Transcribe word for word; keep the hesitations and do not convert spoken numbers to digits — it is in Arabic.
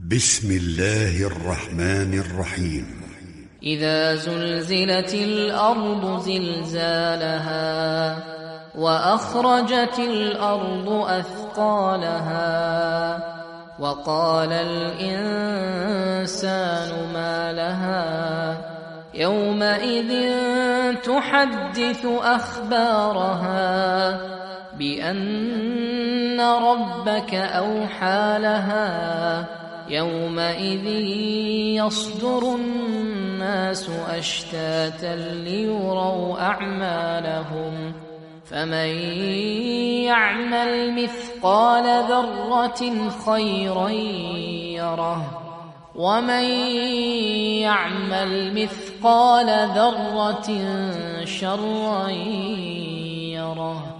بسم الله الرحمن الرحيم. إذا زلزلت الأرض زلزالها وأخرجت الأرض أثقالها وقال الإنسان ما لها يومئذ تحدث أخبارها بأن ربك أوحى لها يومئذ يصدر الناس أشتاتا ليروا أعمالهم فمن يعمل مثقال ذرة خيرا يره ومن يعمل مثقال ذرة شرا يره.